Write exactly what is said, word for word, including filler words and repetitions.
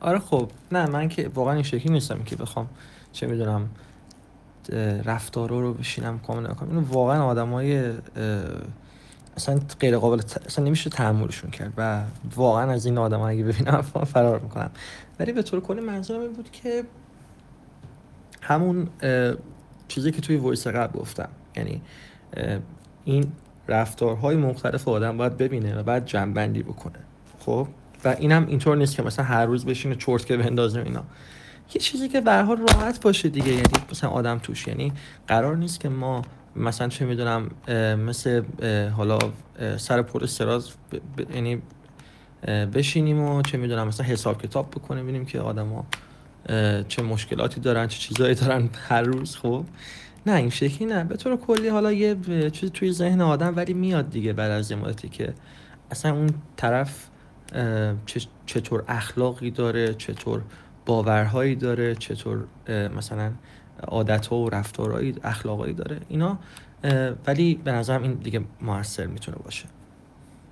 آره خب نه من که واقعا این شکلی نیستم که بخوام چه میدونم رفتارا رو بشینم کامل کنم. اینو واقعا آدمای اصلا غیر قابل ت... اصلا نمیشه تحملشون کرد و واقعا از این آدم اگه ببینم فرار میکنم. ولی به طور کلی منظورم این بود که همون چیزی که توی وایس قبل گفتم، یعنی این رفتارهای مختلف آدم باید ببینه و بعد جمع‌بندی بکنه. خب و اینم اینطور نیست که مثلا هر روز بشینه چرتکه بندازه اینا، یه چیزی که به هر حال راحت باشه دیگه، یعنی مثلا آدم توش، یعنی قرار نیست که ما مثلا چه میدونم مثل حالا سر پر استراز ب... ب... یعنی بشینیم و چه میدونم مثلا حساب کتاب بکنیم ببینیم که آدما چه مشکلاتی دارن چه چیزایی دارن هر روز. خب نه این شکلی نه. به طور کلی حالا یه چیزی توی ذهن آدم ولی میاد دیگه بعد از یه مدتی که اصلا اون طرف چطور اخلاقی داره، چطور باورهایی داره، چطور مثلا عادت‌ها و رفتارهایی اخلاقی داره اینا، ولی به نظرم این دیگه موثر میتونه باشه.